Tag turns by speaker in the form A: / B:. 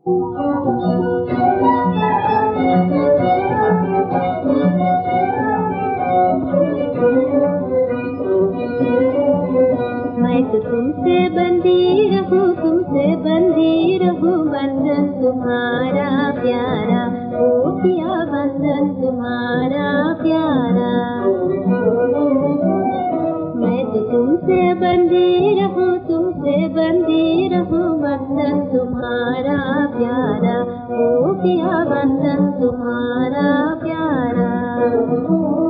A: मैं तो तुमसे बंदी रहूं, तुमसे बंदी रहूं, बंधन तुम्हारा प्यारा, ओ पिया बंधन तुम्हारा प्यारा। मैं तो तुमसे बंदी रहूं, तुमसे बंदी रहूं, बंधन तुम्हारा प्यारा, ओ पिया बंधन तुम्हारा प्यारा।